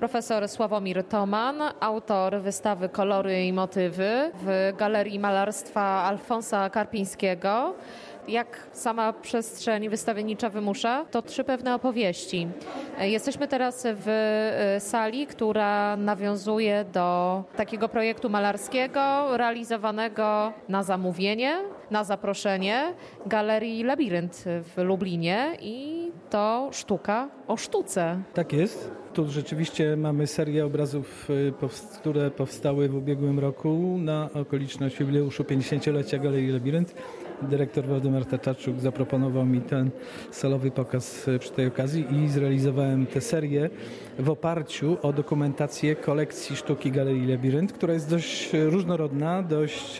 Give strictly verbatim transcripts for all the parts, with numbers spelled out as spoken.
Profesor Sławomir Toman, autor wystawy Kolory i motywy w Galerii Malarstwa Alfonsa Karpińskiego. Jak sama przestrzeń wystawiennicza wymusza, to trzy pewne opowieści. Jesteśmy teraz w sali, która nawiązuje do takiego projektu malarskiego realizowanego na zamówienie, na zaproszenie Galerii Labirynt w Lublinie i to sztuka o sztuce. Tak jest. Tu rzeczywiście mamy serię obrazów, które powstały w ubiegłym roku na okoliczność jubileuszu pięćdziesięciolecia Galerii Labirynt. Dyrektor Waldemar Taczuk zaproponował mi ten salowy pokaz przy tej okazji i zrealizowałem tę serię w oparciu o dokumentację kolekcji sztuki Galerii Labirynt, która jest dość różnorodna, dość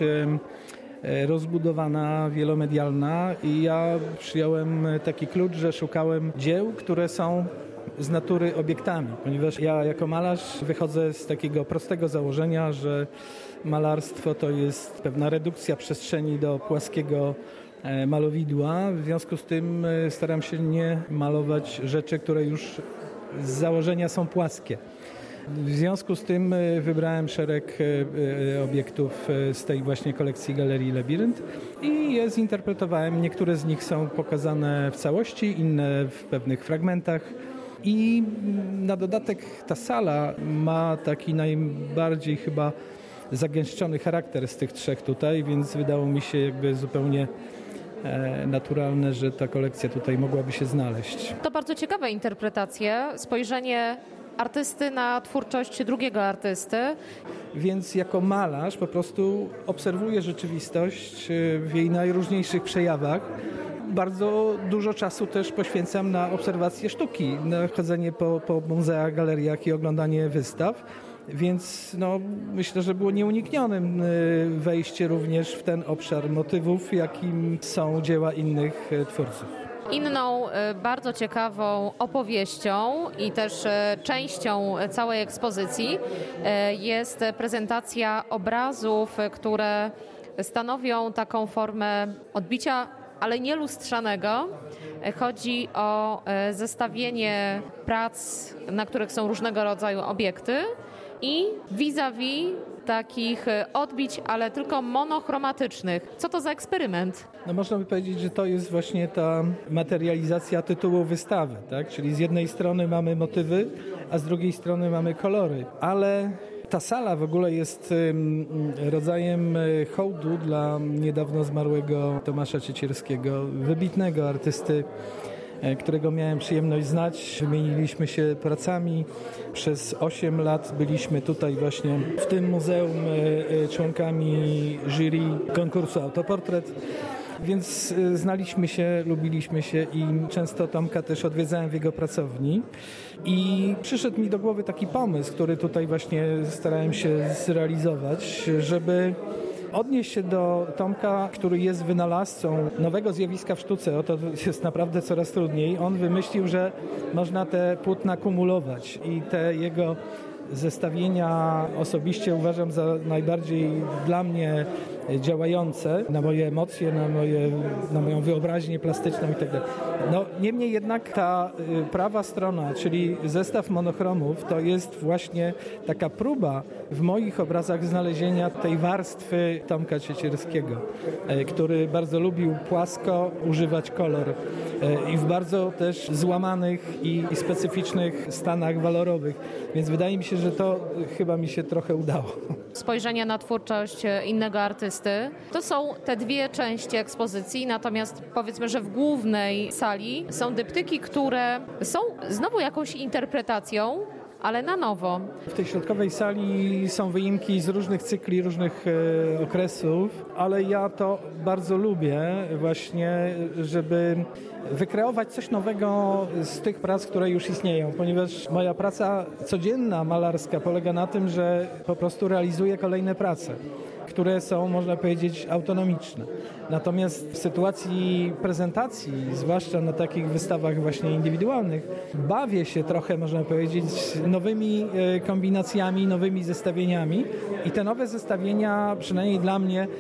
rozbudowana, wielomedialna i ja przyjąłem taki klucz, że szukałem dzieł, które są z natury obiektami, ponieważ ja jako malarz wychodzę z takiego prostego założenia, że malarstwo to jest pewna redukcja przestrzeni do płaskiego malowidła. W związku z tym staram się nie malować rzeczy, które już z założenia są płaskie. W związku z tym wybrałem szereg obiektów z tej właśnie kolekcji Galerii Labirynt i je zinterpretowałem. Niektóre z nich są pokazane w całości, inne w pewnych fragmentach. I na dodatek ta sala ma taki najbardziej chyba zagęszczony charakter z tych trzech tutaj, więc wydało mi się jakby zupełnie naturalne, że ta kolekcja tutaj mogłaby się znaleźć. To bardzo ciekawe interpretacje, spojrzenie artysty na twórczość drugiego artysty. Więc jako malarz po prostu obserwuję rzeczywistość w jej najróżniejszych przejawach. Bardzo dużo czasu też poświęcam na obserwację sztuki, na chodzenie po, po muzeach, galeriach i oglądanie wystaw, więc no, myślę, że było nieuniknionym wejście również w ten obszar motywów, jakim są dzieła innych twórców. Inną bardzo ciekawą opowieścią i też częścią całej ekspozycji jest prezentacja obrazów, które stanowią taką formę odbicia, ale nie lustrzanego. Chodzi o zestawienie prac, na których są różnego rodzaju obiekty i vis-a-vis takich odbić, ale tylko monochromatycznych. Co to za eksperyment? No można by powiedzieć, że to jest właśnie ta materializacja tytułu wystawy, tak? Czyli z jednej strony mamy motywy, a z drugiej strony mamy kolory, ale ta sala w ogóle jest rodzajem hołdu dla niedawno zmarłego Tomasza Ciecierskiego, wybitnego artysty, którego miałem przyjemność znać. Wymieniliśmy się pracami. Przez osiem lat byliśmy tutaj właśnie w tym muzeum członkami jury konkursu Autoportret. Więc znaliśmy się, lubiliśmy się i często Tomka też odwiedzałem w jego pracowni. I przyszedł mi do głowy taki pomysł, który tutaj właśnie starałem się zrealizować, żeby odnieść się do Tomka, który jest wynalazcą nowego zjawiska w sztuce. Oto jest naprawdę coraz trudniej. On wymyślił, że można te płótna kumulować i te jego zestawienia osobiście uważam za najbardziej dla mnie działające na moje emocje, na, moje, na moją wyobraźnię plastyczną i tak dalej. No, niemniej jednak ta y, prawa strona, czyli zestaw monochromów, to jest właśnie taka próba w moich obrazach znalezienia tej warstwy Tomka Ciecierskiego, y, który bardzo lubił płasko używać kolor y, i w bardzo też złamanych i, i specyficznych stanach walorowych. Więc wydaje mi się, że to chyba mi się trochę udało. Spojrzenie na twórczość innego artysty. To są te dwie części ekspozycji, natomiast powiedzmy, że w głównej sali są dyptyki, które są znowu jakąś interpretacją, ale na nowo. W tej środkowej sali są wyimki z różnych cykli, różnych e, okresów, ale ja to bardzo lubię właśnie, żeby wykreować coś nowego z tych prac, które już istnieją, ponieważ moja praca codzienna malarska polega na tym, że po prostu realizuję kolejne prace, które są, można powiedzieć, autonomiczne. Natomiast w sytuacji prezentacji, zwłaszcza na takich wystawach właśnie indywidualnych, bawię się trochę, można powiedzieć, nowymi kombinacjami, nowymi zestawieniami i te nowe zestawienia, przynajmniej dla mnie,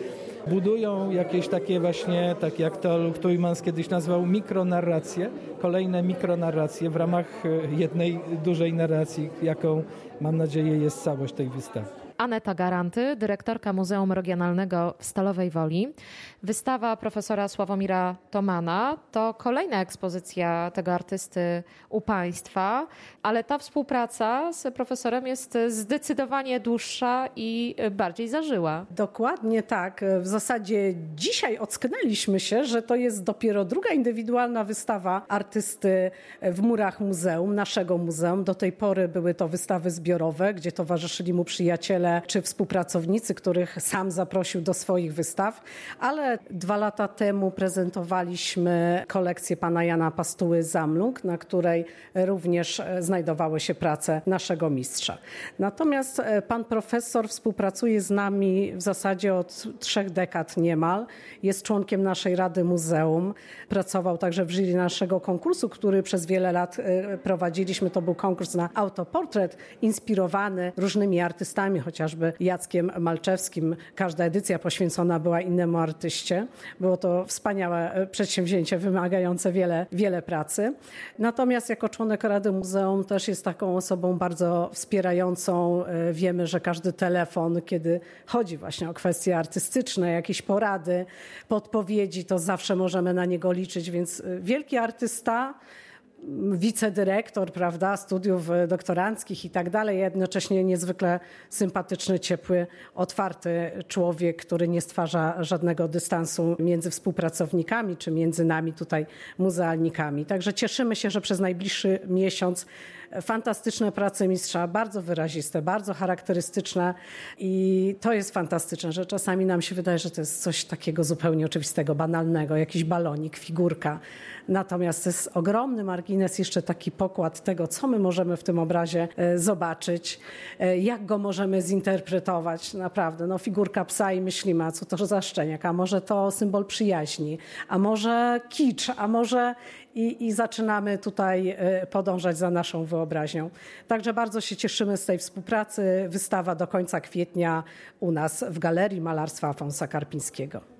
budują jakieś takie właśnie, tak jak to Luchthuijmans kiedyś nazwał, mikronarracje, kolejne mikronarracje w ramach jednej dużej narracji, jaką mam nadzieję jest całość tej wystawy. Aneta Garanty, dyrektorka Muzeum Regionalnego w Stalowej Woli. Wystawa profesora Sławomira Thomana to kolejna ekspozycja tego artysty u Państwa, ale ta współpraca z profesorem jest zdecydowanie dłuższa i bardziej zażyła. Dokładnie tak. W zasadzie dzisiaj ocknęliśmy się, że to jest dopiero druga indywidualna wystawa artysty w murach muzeum, naszego muzeum. Do tej pory były to wystawy zbiorowe, gdzie towarzyszyli mu przyjaciele czy współpracownicy, których sam zaprosił do swoich wystaw, ale dwa lata temu prezentowaliśmy kolekcję pana Jana Pastuły Zamlung, na której również znajdowały się prace naszego mistrza. Natomiast pan profesor współpracuje z nami w zasadzie od trzech dekad niemal. Jest członkiem naszej Rady Muzeum. Pracował także w jury naszego konkursu, który przez wiele lat prowadziliśmy. To był konkurs na autoportret inspirowany różnymi artystami, chociażby Jackiem Malczewskim. Każda edycja poświęcona była innemu artyście. Było to wspaniałe przedsięwzięcie wymagające wiele, wiele pracy. Natomiast jako członek Rady Muzeum też jest taką osobą bardzo wspierającą. Wiemy, że każdy telefon, kiedy chodzi właśnie o kwestie artystyczne, jakieś porady, podpowiedzi, to zawsze możemy na niego liczyć, więc wielki artysta, wicedyrektor, prawda, studiów doktoranckich i tak dalej, jednocześnie niezwykle sympatyczny, ciepły, otwarty człowiek, który nie stwarza żadnego dystansu między współpracownikami czy między nami tutaj muzealnikami. Także cieszymy się, że przez najbliższy miesiąc fantastyczne prace mistrza, bardzo wyraziste, bardzo charakterystyczne i to jest fantastyczne, że czasami nam się wydaje, że to jest coś takiego zupełnie oczywistego, banalnego, jakiś balonik, figurka. Natomiast to jest ogromny margines, jeszcze taki pokład tego, co my możemy w tym obrazie zobaczyć, jak go możemy zinterpretować. Naprawdę, no figurka psa i myślimy, a co to za szczeniak, a może to symbol przyjaźni, a może kicz, a może... I, I zaczynamy tutaj podążać za naszą wyobraźnią. Także bardzo się cieszymy z tej współpracy. Wystawa do końca kwietnia u nas w Galerii Malarstwa Alfonsa Karpińskiego.